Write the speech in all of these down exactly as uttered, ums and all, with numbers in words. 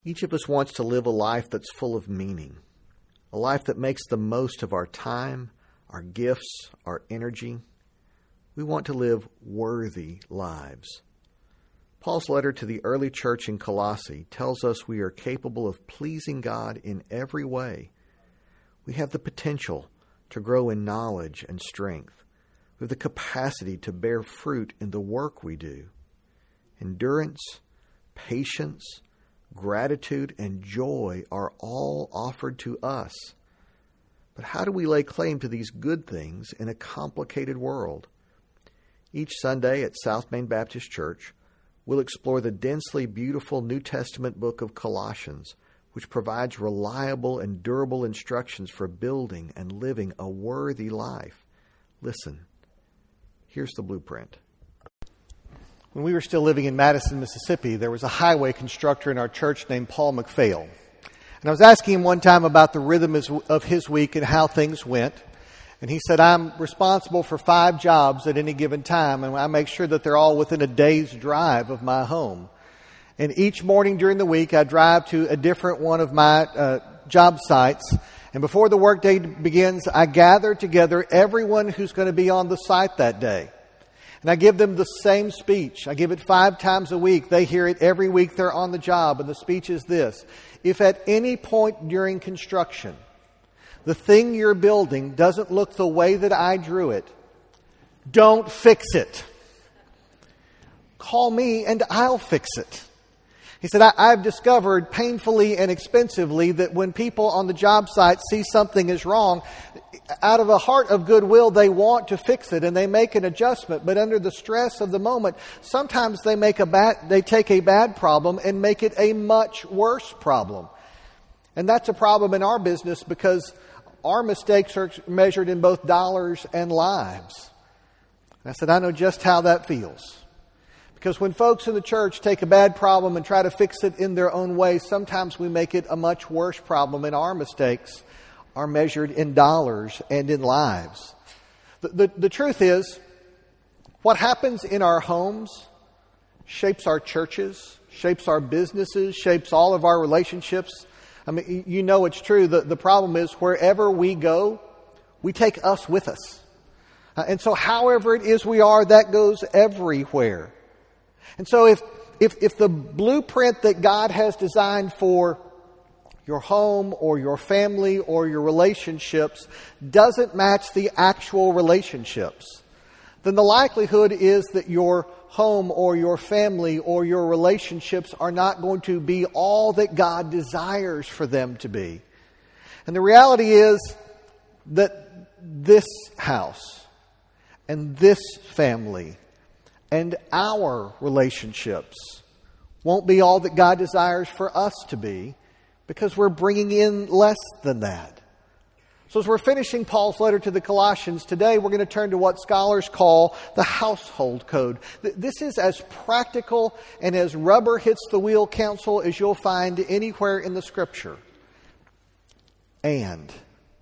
Each of us wants to live a life that's full of meaning, a life that makes the most of our time, our gifts, our energy. We want to live worthy lives. Paul's letter to the early church in Colossae tells us we are capable of pleasing God in every way. We have the potential to grow in knowledge and strength. We have the capacity to bear fruit in the work we do. Endurance, patience, gratitude, and joy are all offered to us. But how do we lay claim to these good things in a complicated world? Each Sunday at South Main Baptist Church, we'll explore the densely beautiful New Testament book of Colossians, which provides reliable and durable instructions for building and living a worthy life. Listen, here's the blueprint. When we were still living in Madison, Mississippi, there was a highway constructor in our church named Paul McPhail. And I was asking him one time about the rhythm of his week and how things went. And he said, I'm responsible for five jobs at any given time, and I make sure that they're all within a day's drive of my home. And each morning during the week, I drive to a different one of my uh, job sites. And before the workday begins, I gather together everyone who's going to be on the site that day. And I give them the same speech. I give it five times a week. They hear it every week they're on the job. And the speech is this: if at any point during construction, the thing you're building doesn't look the way that I drew it, don't fix it. Call me and I'll fix it. He said, I, I've discovered painfully and expensively that when people on the job site see something is wrong, out of a heart of goodwill, they want to fix it and they make an adjustment. But under the stress of the moment, sometimes they make a bad, they take a bad problem and make it a much worse problem. And that's a problem in our business because our mistakes are measured in both dollars and lives. And I said, I know just how that feels. Because when folks in the church take a bad problem and try to fix it in their own way, sometimes we make it a much worse problem, and our mistakes are measured in dollars and in lives. The, the, the truth is, what happens in our homes shapes our churches, shapes our businesses, shapes all of our relationships. I mean, you know it's true. The, the problem is wherever we go, we take us with us. Uh, and so however it is we are, that goes everywhere. And so if, if, if the blueprint that God has designed for your home or your family or your relationships doesn't match the actual relationships, then the likelihood is that your home or your family or your relationships are not going to be all that God desires for them to be. And the reality is that this house and this family and our relationships won't be all that God desires for us to be, because we're bringing in less than that. So as we're finishing Paul's letter to the Colossians, today we're going to turn to what scholars call the household code. This is as practical and as rubber hits the wheel counsel as you'll find anywhere in the Scripture. And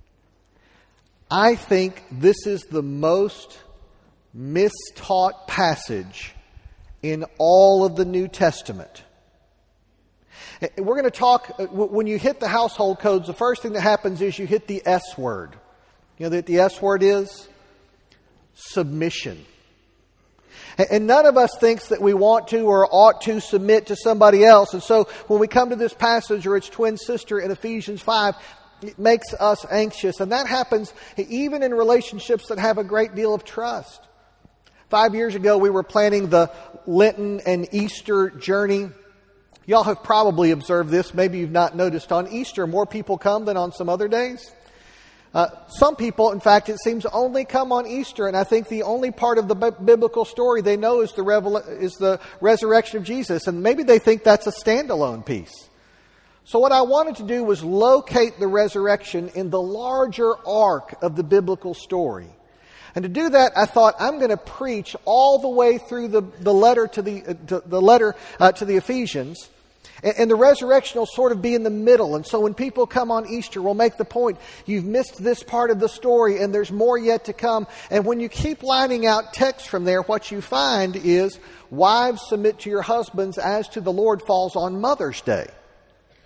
I think this is the most mistaught passage in all of the New Testament. We're going to talk, when you hit the household codes, the first thing that happens is you hit the S word. You know what the S word is? Submission. And none of us thinks that we want to or ought to submit to somebody else. And so when we come to this passage or its twin sister in Ephesians five, it makes us anxious. And that happens even in relationships that have a great deal of trust. Five years ago, we were planning the Lenten and Easter journey. Y'all have probably observed this. Maybe you've not noticed. On Easter, more people come than on some other days. Uh, some people, in fact, it seems only come on Easter. And I think the only part of the b- biblical story they know is the, revel- is the resurrection of Jesus. And maybe they think that's a standalone piece. So what I wanted to do was locate the resurrection in the larger arc of the biblical story. And to do that, I thought I'm going to preach all the way through the, the letter to the uh, to, the letter uh, to the Ephesians, and, and the resurrection will sort of be in the middle. And so when people come on Easter, we'll make the point: you've missed this part of the story, and there's more yet to come. And when you keep lining out text from there, what you find is wives submit to your husbands as to the Lord falls on Mother's Day.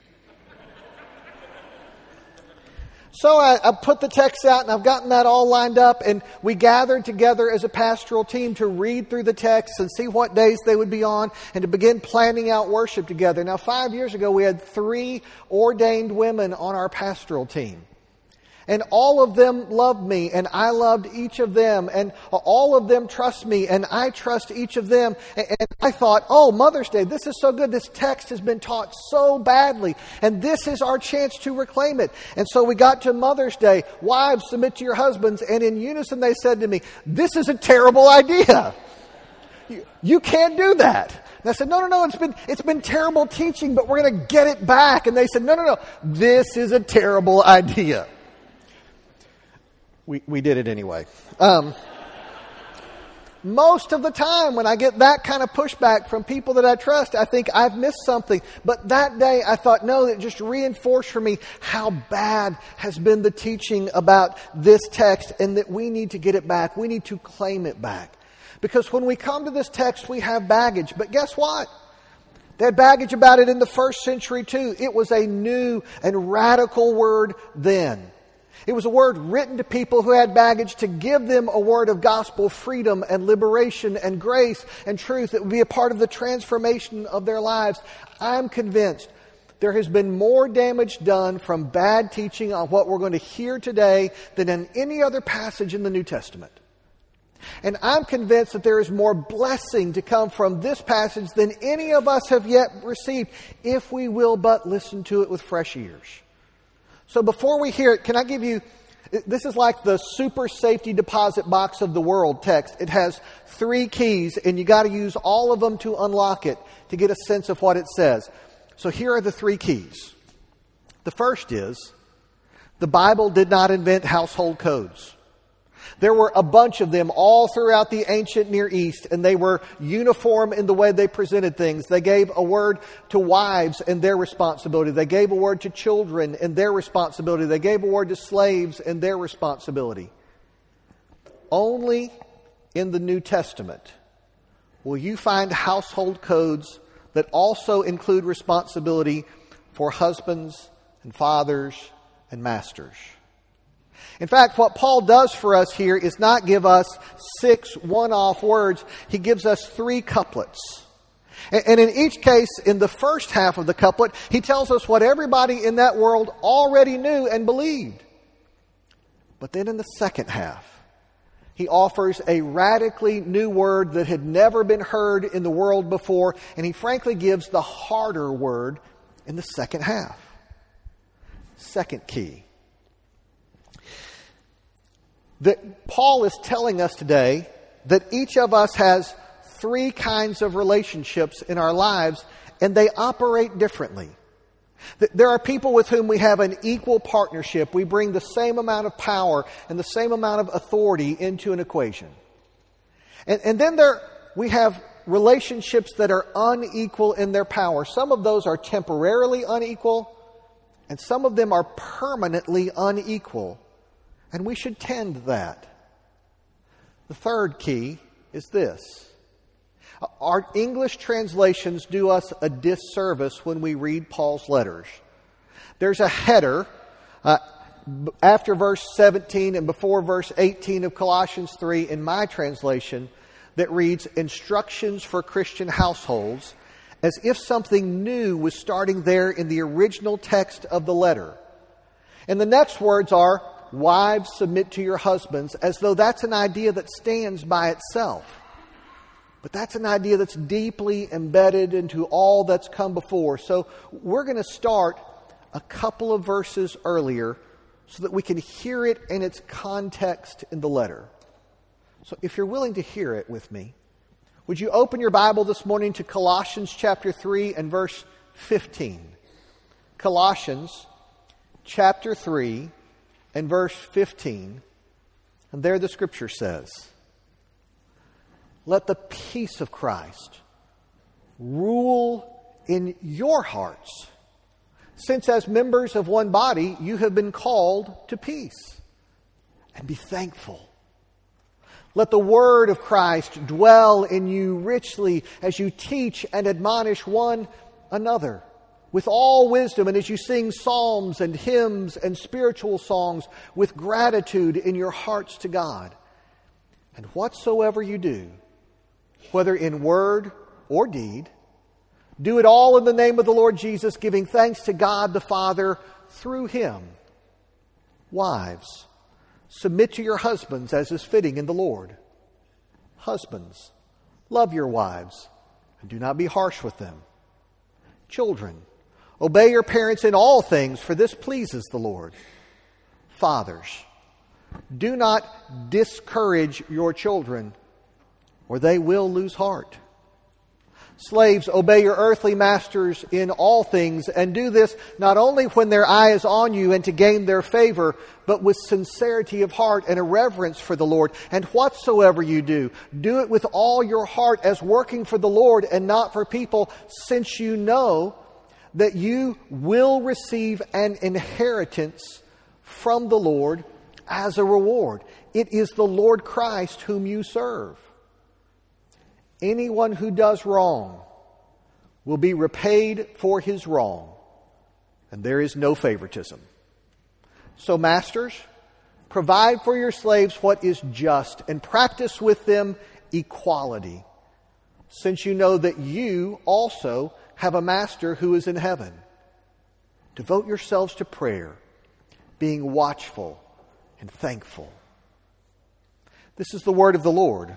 So I, I put the text out and I've gotten that all lined up, and we gathered together as a pastoral team to read through the text and see what days they would be on and to begin planning out worship together. Now, five years ago, we had three ordained women on our pastoral team. And all of them loved me, and I loved each of them, and all of them trust me, and I trust each of them. And I thought, oh, Mother's Day, this is so good. This text has been taught so badly, and this is our chance to reclaim it. And so we got to Mother's Day. Wives, submit to your husbands. And in unison they said to me, this is a terrible idea. You, you can't do that. And I said, no, no, no, it's been, it's been terrible teaching, but we're going to get it back. And they said, no, no, no, this is a terrible idea. We we did it anyway. Um, most of the time when I get that kind of pushback from people that I trust, I think I've missed something. But that day I thought, no, it just reinforced for me how bad has been the teaching about this text, and that we need to get it back. We need to claim it back. Because when we come to this text, we have baggage. But guess what? They had baggage about it in the first century too. It was a new and radical word then. It was a word written to people who had baggage to give them a word of gospel freedom and liberation and grace and truth that would be a part of the transformation of their lives. I'm convinced there has been more damage done from bad teaching on what we're going to hear today than in any other passage in the New Testament. And I'm convinced that there is more blessing to come from this passage than any of us have yet received, if we will but listen to it with fresh ears. So before we hear it, can I give you, this is like the super safety deposit box of the world text. It has three keys, and you got to use all of them to unlock it to get a sense of what it says. So here are the three keys. The first is, the Bible did not invent household codes. There were a bunch of them all throughout the ancient Near East, and they were uniform in the way they presented things. They gave a word to wives and their responsibility. They gave a word to children and their responsibility. They gave a word to slaves and their responsibility. Only in the New Testament will you find household codes that also include responsibility for husbands and fathers and masters. In fact, what Paul does for us here is not give us six one-off words. He gives us three couplets. And in each case, in the first half of the couplet, he tells us what everybody in that world already knew and believed. But then in the second half, he offers a radically new word that had never been heard in the world before, and he frankly gives the harder word in the second half. Second key. That Paul is telling us today that each of us has three kinds of relationships in our lives, and they operate differently. There are people with whom we have an equal partnership. We bring the same amount of power and the same amount of authority into an equation. And, and then there we have relationships that are unequal in their power. Some of those are temporarily unequal, and some of them are permanently unequal. And we should tend that. The third key is this. Our English translations do us a disservice when we read Paul's letters. There's a header uh, after verse seventeen and before verse eighteen of Colossians three in my translation that reads, "Instructions for Christian households," as if something new was starting there in the original text of the letter. And the next words are, "Wives, submit to your husbands," as though that's an idea that stands by itself. But that's an idea that's deeply embedded into all that's come before. So we're going to start a couple of verses earlier so that we can hear it in its context in the letter. So if you're willing to hear it with me, would you open your Bible this morning to Colossians chapter three and verse fifteen. Colossians chapter three and verse fifteen. And there the scripture says, "Let the peace of Christ rule in your hearts, since as members of one body you have been called to peace. And be thankful. Let the word of Christ dwell in you richly as you teach and admonish one another with all wisdom, and as you sing psalms and hymns and spiritual songs with gratitude in your hearts to God. And whatsoever you do, whether in word or deed, do it all in the name of the Lord Jesus, giving thanks to God the Father through Him. Wives, submit to your husbands as is fitting in the Lord. Husbands, love your wives and do not be harsh with them. Children, obey your parents in all things, for this pleases the Lord. Fathers, do not discourage your children, or they will lose heart. Slaves, obey your earthly masters in all things, and do this not only when their eye is on you and to gain their favor, but with sincerity of heart and a reverence for the Lord. And whatsoever you do, do it with all your heart as working for the Lord and not for people, since you know that you will receive an inheritance from the Lord as a reward. It is the Lord Christ whom you serve. Anyone who does wrong will be repaid for his wrong, and there is no favoritism. So, masters, provide for your slaves what is just, and practice with them equality, since you know that you also have a master who is in heaven. Devote yourselves to prayer, being watchful and thankful. This is the word of the Lord.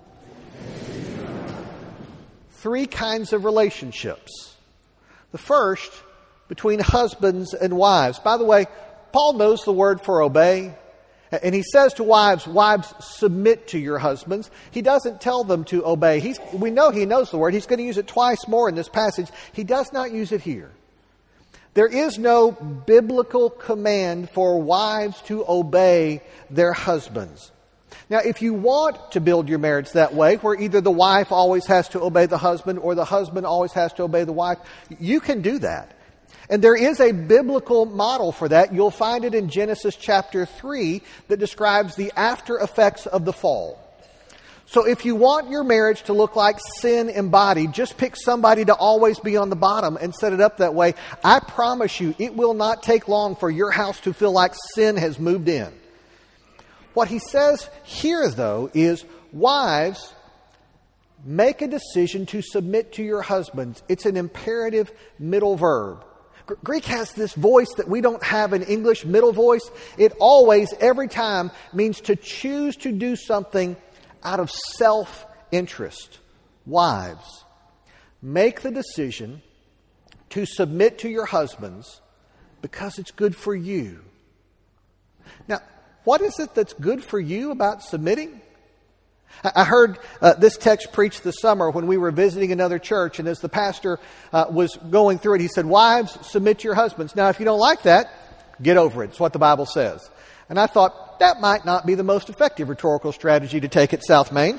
Three kinds of relationships. The first, between husbands and wives. By the way, Paul knows the word for obey. And he says to wives, wives, submit to your husbands. He doesn't tell them to obey. He's, we know he knows the word. He's going to use it twice more in this passage. He does not use it here. There is no biblical command for wives to obey their husbands. Now, if you want to build your marriage that way, where either the wife always has to obey the husband or the husband always has to obey the wife, you can do that. And there is a biblical model for that. You'll find it in Genesis chapter three that describes the after effects of the fall. So if you want your marriage to look like sin embodied, just pick somebody to always be on the bottom and set it up that way. I promise you, it will not take long for your house to feel like sin has moved in. What he says here, though, is, wives, make a decision to submit to your husbands. It's an imperative middle verb. Greek has this voice that we don't have in English, middle voice. It always, every time, means to choose to do something out of self-interest. Wives, make the decision to submit to your husbands because it's good for you. Now, what is it that's good for you about submitting? I heard uh, this text preached this summer when we were visiting another church, and as the pastor uh, was going through it, he said, wives, submit to your husbands. Now, if you don't like that, get over it. It's what the Bible says. And I thought, that might not be the most effective rhetorical strategy to take at South Main.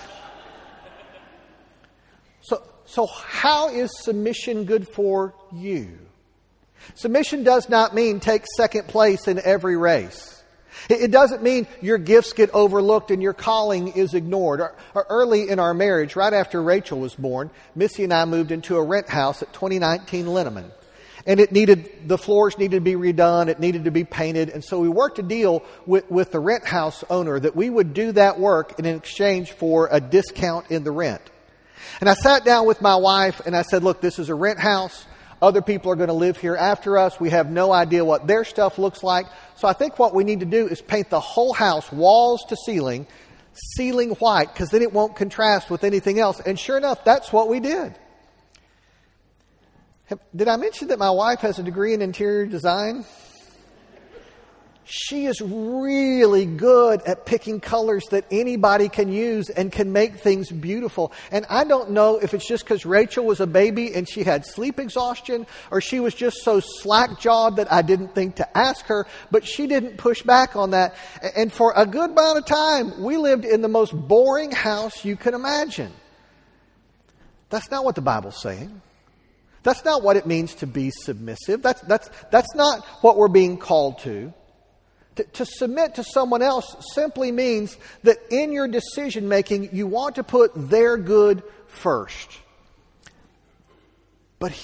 So, so how is submission good for you? Submission does not mean take second place in every race. It doesn't mean your gifts get overlooked and your calling is ignored. Early in our marriage, right after Rachel was born, Missy and I moved into a rent house at twenty nineteen Linneman. And it needed, the floors needed to be redone, it needed to be painted. And so we worked a deal with, with the rent house owner that we would do that work in exchange for a discount in the rent. And I sat down with my wife and I said, look, this is a rent house. Other people are going to live here after us. We have no idea what their stuff looks like. So I think what we need to do is paint the whole house, walls to ceiling, ceiling white, because then it won't contrast with anything else. And sure enough, that's what we did. Did I mention that my wife has a degree in interior design? She is really good at picking colors that anybody can use and can make things beautiful. And I don't know if it's just because Rachel was a baby and she had sleep exhaustion, or she was just so slack-jawed that I didn't think to ask her, but she didn't push back on that. And for a good amount of time, we lived in the most boring house you can imagine. That's not what the Bible's saying. That's not what it means to be submissive. That's, that's, that's not what we're being called to. To, to submit to someone else simply means that in your decision making, you want to put their good first. But he,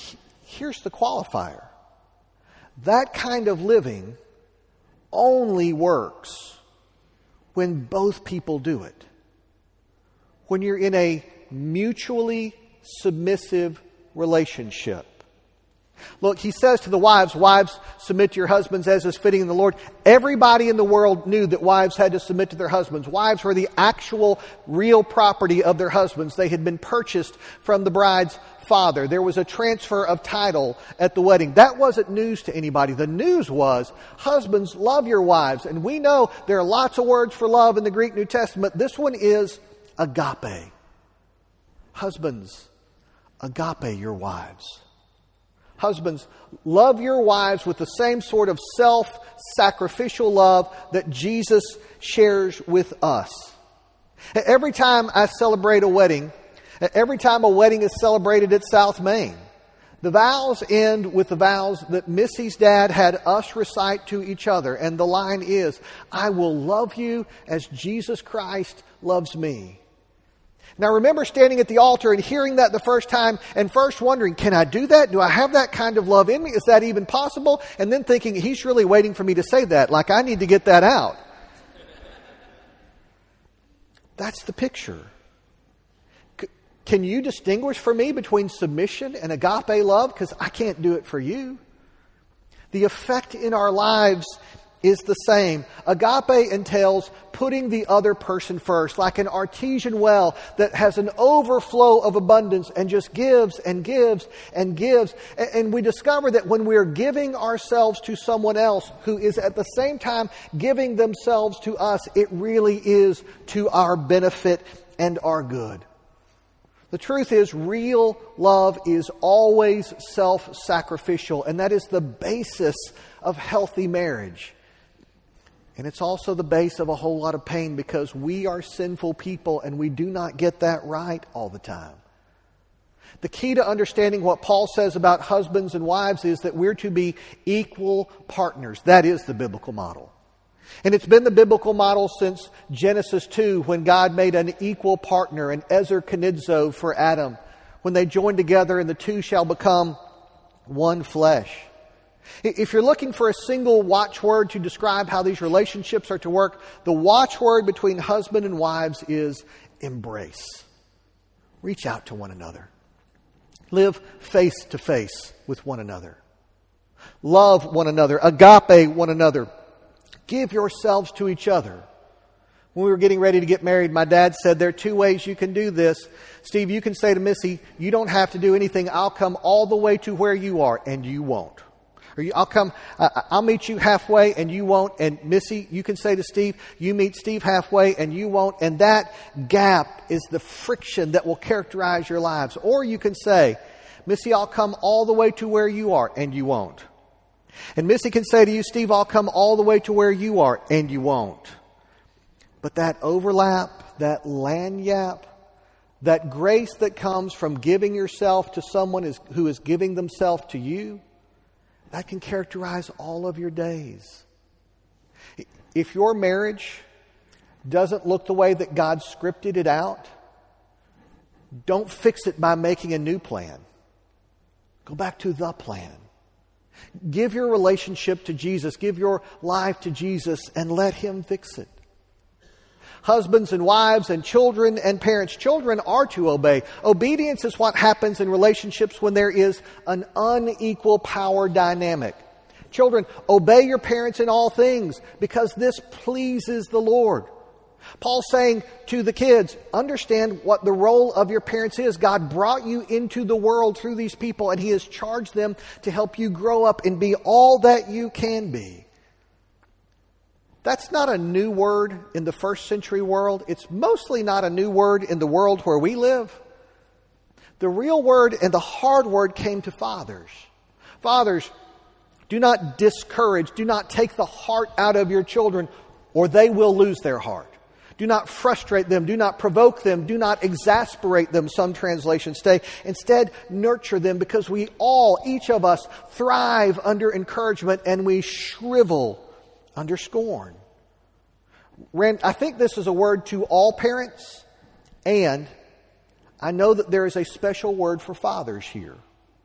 here's the qualifier. That kind of living only works when both people do it. When you're in a mutually submissive relationship. Look, he says to the wives, wives, submit to your husbands as is fitting in the Lord. Everybody in the world knew that wives had to submit to their husbands. Wives were the actual, real property of their husbands. They had been purchased from the bride's father. There was a transfer of title at the wedding. That wasn't news to anybody. The news was, husbands, love your wives. And we know there are lots of words for love in the Greek New Testament. This one is agape. Husbands, agape your wives. Husbands, love your wives with the same sort of self-sacrificial love that Jesus shares with us. Every time I celebrate a wedding, every time a wedding is celebrated at South Main, the vows end with the vows that Missy's dad had us recite to each other. And the line is, I will love you as Jesus Christ loves me. Now, I remember standing at the altar and hearing that the first time and first wondering, can I do that? Do I have that kind of love in me? Is that even possible? And then thinking, he's really waiting for me to say that, like I need to get that out. That's the picture. C- can you distinguish for me between submission and agape love? Because I can't do it for you. The effect in our lives is the same. Agape entails putting the other person first, like an artesian well that has an overflow of abundance and just gives and gives and gives. And we discover that when we're giving ourselves to someone else who is at the same time giving themselves to us, it really is to our benefit and our good. The truth is, real love is always self-sacrificial, and that is the basis of healthy marriage. And it's also the base of a whole lot of pain because we are sinful people and we do not get that right all the time. The key to understanding what Paul says about husbands and wives is that we're to be equal partners. That is the biblical model. And it's been the biblical model since Genesis two, when God made an equal partner, an ezer kenidzo for Adam, when they joined together and the two shall become one flesh. If you're looking for a single watchword to describe how these relationships are to work, the watchword between husband and wives is embrace. Reach out to one another. Live face to face with one another. Love one another. Agape one another. Give yourselves to each other. When we were getting ready to get married, my dad said, there are two ways you can do this. Steve, you can say to Missy, you don't have to do anything. I'll come all the way to where you are, and you won't. Or you, I'll come, uh, I'll meet you halfway and you won't. And Missy, you can say to Steve, you meet Steve halfway and you won't. And that gap is the friction that will characterize your lives. Or you can say, Missy, I'll come all the way to where you are and you won't. And Missy can say to you, Steve, I'll come all the way to where you are and you won't. But that overlap, that lanyap, that grace that comes from giving yourself to someone is, who is giving themselves to you, that can characterize all of your days. If your marriage doesn't look the way that God scripted it out, don't fix it by making a new plan. Go back to the plan. Give your relationship to Jesus. Give your life to Jesus and let Him fix it. Husbands and wives and children and parents. Children are to obey. Obedience is what happens in relationships when there is an unequal power dynamic. Children, obey your parents in all things because this pleases the Lord. Paul's saying to the kids, understand what the role of your parents is. God brought you into the world through these people and He has charged them to help you grow up and be all that you can be. That's not a new word in the first century world. It's mostly not a new word in the world where we live. The real word and the hard word came to fathers. Fathers, do not discourage, do not take the heart out of your children or they will lose their heart. Do not frustrate them. Do not provoke them. Do not exasperate them, some translations say. Instead, nurture them because we all, each of us, thrive under encouragement and we shrivel under scorn. Rand, I think this is a word to all parents, and I know that there is a special word for fathers here.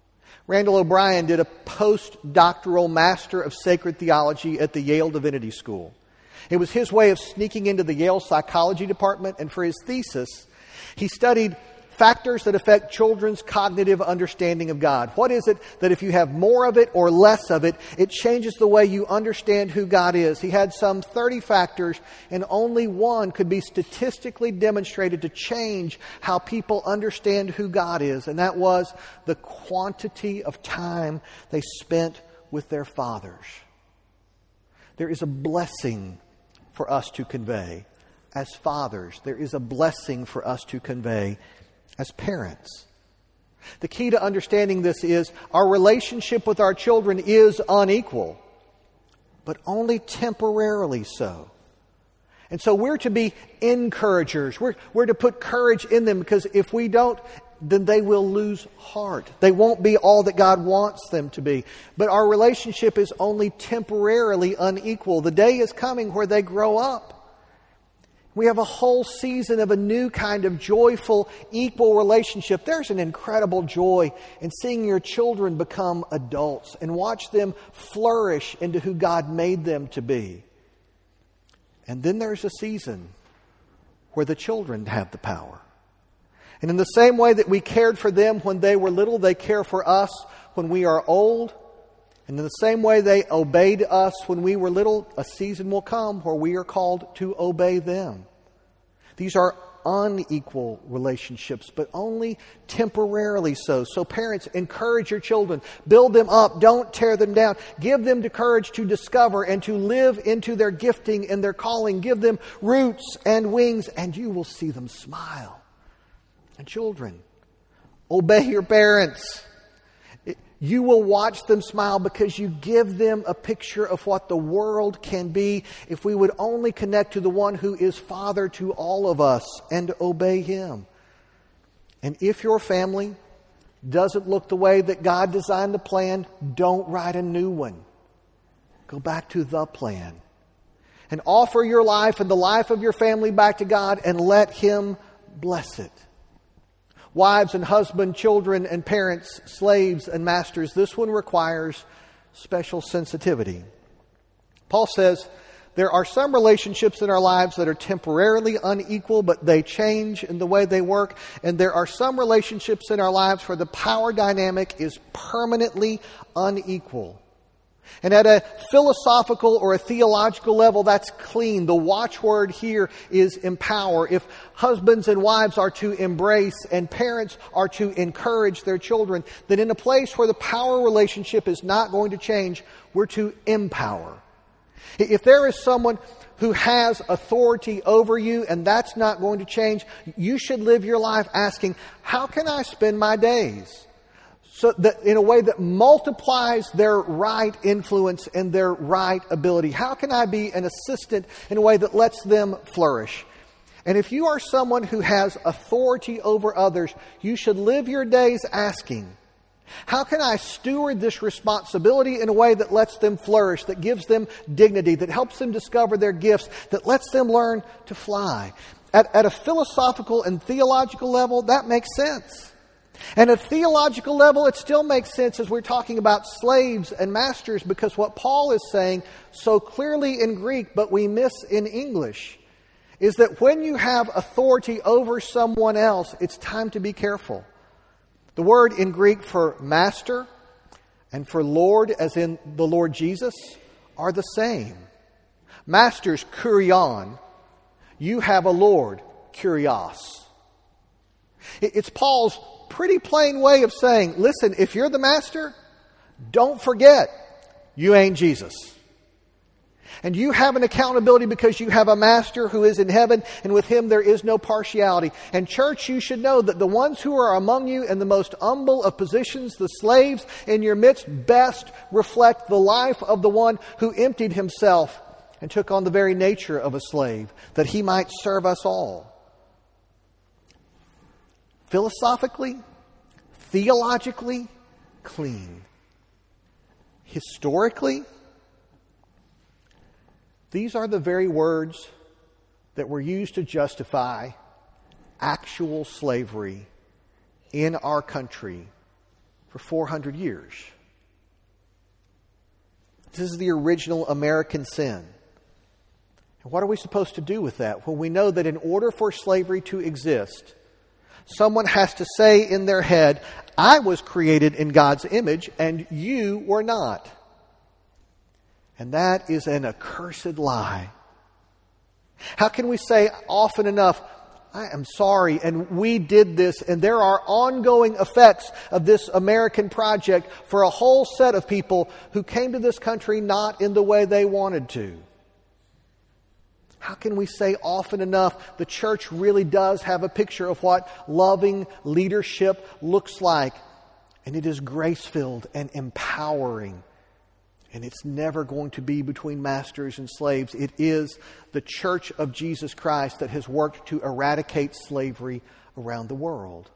Randall O'Brien did a postdoctoral Master of Sacred Theology at the Yale Divinity School. It was his way of sneaking into the Yale Psychology Department, and for his thesis, he studied factors that affect children's cognitive understanding of God. What is it that if you have more of it or less of it, it changes the way you understand who God is? He had some thirty factors, and only one could be statistically demonstrated to change how people understand who God is, and that was the quantity of time they spent with their fathers. There is a blessing for us to convey as fathers. There is a blessing for us to convey as parents. The key to understanding this is our relationship with our children is unequal, but only temporarily so. And so we're to be encouragers. We're, we're to put courage in them, because if we don't, then they will lose heart. They won't be all that God wants them to be. But our relationship is only temporarily unequal. The day is coming where they grow up. We have a whole season of a new kind of joyful, equal relationship. There's an incredible joy in seeing your children become adults and watch them flourish into who God made them to be. And then there's a season where the children have the power. And in the same way that we cared for them when they were little, they care for us when we are old. And in the same way they obeyed us when we were little, a season will come where we are called to obey them. These are unequal relationships, but only temporarily so. So parents, encourage your children. Build them up. Don't tear them down. Give them the courage to discover and to live into their gifting and their calling. Give them roots and wings, and you will see them smile. And children, obey your parents. You will watch them smile because you give them a picture of what the world can be if we would only connect to the one who is Father to all of us and obey Him. And if your family doesn't look the way that God designed the plan, don't write a new one. Go back to the plan. And offer your life and the life of your family back to God and let Him bless it. Wives and husbands, children and parents, slaves and masters, this one requires special sensitivity. Paul says there are some relationships in our lives that are temporarily unequal, but they change in the way they work. And there are some relationships in our lives where the power dynamic is permanently unequal. And at a philosophical or a theological level, that's clean. The watchword here is empower. If husbands and wives are to embrace and parents are to encourage their children, then in a place where the power relationship is not going to change, we're to empower. If there is someone who has authority over you and that's not going to change, you should live your life asking, how can I spend my days? So that in a way that multiplies their right influence and their right ability. How can I be an assistant in a way that lets them flourish? And if you are someone who has authority over others, you should live your days asking, how can I steward this responsibility in a way that lets them flourish, that gives them dignity, that helps them discover their gifts, that lets them learn to fly? At, at a philosophical and theological level, that makes sense. And at a theological level, it still makes sense as we're talking about slaves and masters, because what Paul is saying so clearly in Greek, but we miss in English, is that when you have authority over someone else, it's time to be careful. The word in Greek for master and for Lord, as in the Lord Jesus, are the same. Master's kurion. You have a Lord, kurios. It's Paul's pretty plain way of saying, listen, if you're the master, don't forget you ain't Jesus. And you have an accountability because you have a master who is in heaven, and with Him there is no partiality. And church, you should know that the ones who are among you in the most humble of positions, the slaves in your midst, best reflect the life of the one who emptied Himself and took on the very nature of a slave, that He might serve us all. Philosophically, theologically, clean. Historically, these are the very words that were used to justify actual slavery in our country for four hundred years. This is the original American sin. And what are we supposed to do with that? Well, we know that in order for slavery to exist, someone has to say in their head, I was created in God's image and you were not. And that is an accursed lie. How can we say often enough, I am sorry, and we did this, and there are ongoing effects of this American project for a whole set of people who came to this country not in the way they wanted to? How can we say often enough the church really does have a picture of what loving leadership looks like, and it is grace-filled and empowering? And it's never going to be between masters and slaves. It is the church of Jesus Christ that has worked to eradicate slavery around the world.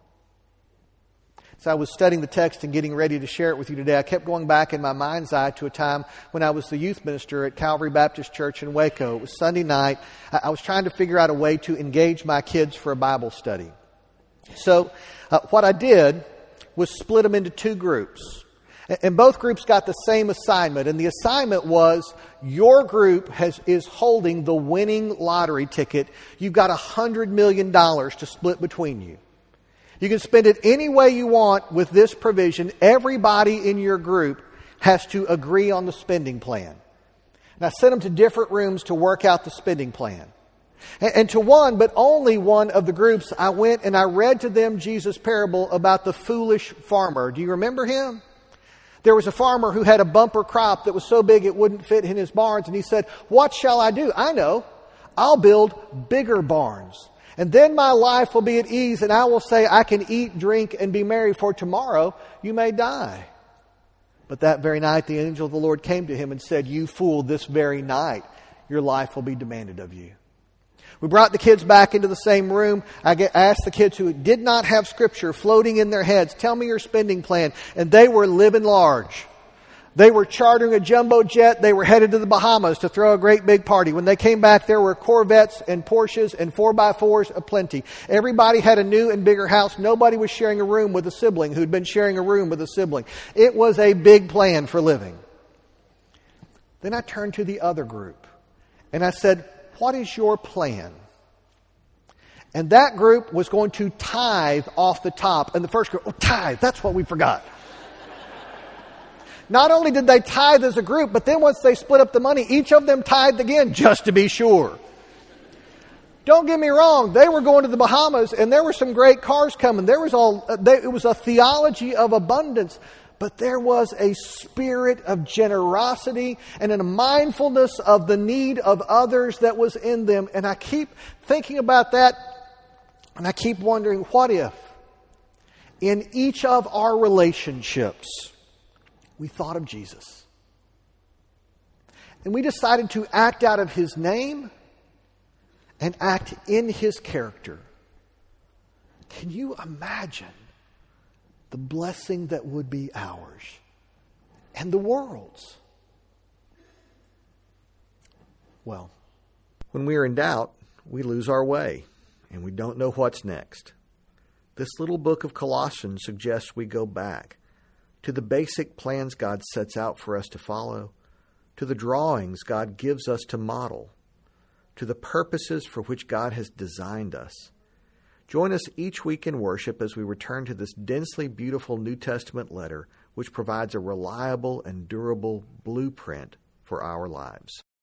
As I was studying the text and getting ready to share it with you today, I kept going back in my mind's eye to a time when I was the youth minister at Calvary Baptist Church in Waco. It was Sunday night. I was trying to figure out a way to engage my kids for a Bible study. So uh, what I did was split them into two groups. And both groups got the same assignment. And the assignment was, your group has, is holding the winning lottery ticket. You've got one hundred million dollars to split between you. You can spend it any way you want with this provision. Everybody in your group has to agree on the spending plan. And I sent them to different rooms to work out the spending plan. And, and to one, but only one of the groups, I went and I read to them Jesus' parable about the foolish farmer. Do you remember him? There was a farmer who had a bumper crop that was so big it wouldn't fit in his barns. And he said, what shall I do? I know. I'll build bigger barns. And then my life will be at ease and I will say I can eat, drink, and be merry, for tomorrow you may die. But that very night the angel of the Lord came to him and said, you fool, this very night your life will be demanded of you. We brought the kids back into the same room. I asked the kids who did not have Scripture floating in their heads, tell me your spending plan. And they were living large. They were chartering a jumbo jet. They were headed to the Bahamas to throw a great big party. When they came back, there were Corvettes and Porsches and four by fours aplenty. Everybody had a new and bigger house. Nobody was sharing a room with a sibling who'd been sharing a room with a sibling. It was a big plan for living. Then I turned to the other group and I said, what is your plan? And that group was going to tithe off the top. And the first group, oh, tithe, that's what we forgot. Not only did they tithe as a group, but then once they split up the money, each of them tithed again, just to be sure. Don't get me wrong, they were going to the Bahamas and there were some great cars coming. There was all, they, it was a theology of abundance. But there was a spirit of generosity and a mindfulness of the need of others that was in them. And I keep thinking about that, and I keep wondering, what if in each of our relationships we thought of Jesus? And we decided to act out of His name and act in His character. Can you imagine the blessing that would be ours and the world's? Well, when we are in doubt, we lose our way and we don't know what's next. This little book of Colossians suggests we go back to the basic plans God sets out for us to follow, to the drawings God gives us to model, to the purposes for which God has designed us. Join us each week in worship as we return to this densely beautiful New Testament letter, which provides a reliable and durable blueprint for our lives.